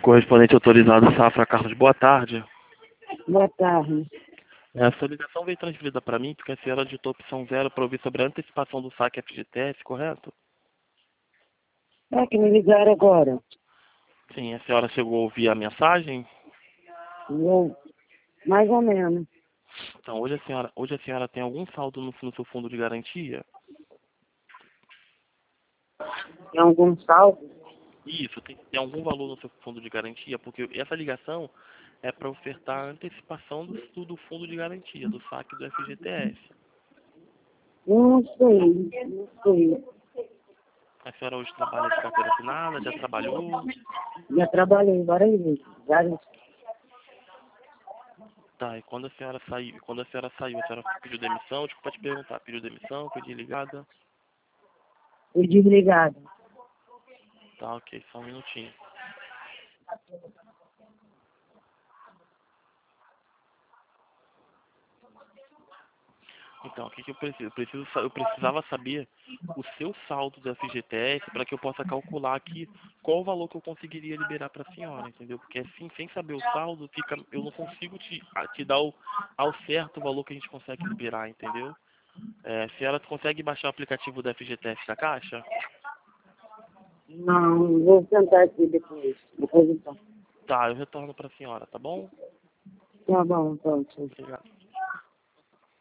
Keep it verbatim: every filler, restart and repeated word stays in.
Correspondente autorizado Safra Carlos, boa tarde. Boa tarde. É, a sua ligação veio transferida para mim porque a senhora digitou opção zero para ouvir sobre a antecipação do saque F G T S, correto? É que me ligaram agora. Sim, a senhora chegou a ouvir a mensagem? Eu, mais ou menos. Então, hoje a senhora, hoje a senhora tem algum saldo no, no seu fundo de garantia? Tem algum saldo? Isso, tem, tem algum valor no seu fundo de garantia? Porque essa ligação é para ofertar a antecipação do, do fundo de garantia, do saque do F G T S. Não sei, não sei. A senhora hoje trabalha de carteira assinada, já trabalhou? Já trabalhei várias vezes. Várias... Tá, e quando a senhora saiu, quando a senhora saiu, a senhora pediu demissão? Desculpa te perguntar, pediu demissão, foi desligada? Fui desligado. Tá, ok, só um minutinho. Então, o que, que eu preciso? Eu, preciso? sa- eu precisava saber o seu saldo do F G T S para que eu possa calcular aqui qual o valor que eu conseguiria liberar para a senhora, entendeu? Porque assim, sem saber o saldo, fica, eu não consigo te, a- te dar o, ao certo o valor que a gente consegue liberar, entendeu? É, a senhora consegue baixar o aplicativo do F G T S da Caixa? Não, vou tentar aqui depois. Depois então. Tá, eu retorno para a senhora, tá bom? Tá bom, então. Tchau. Obrigado.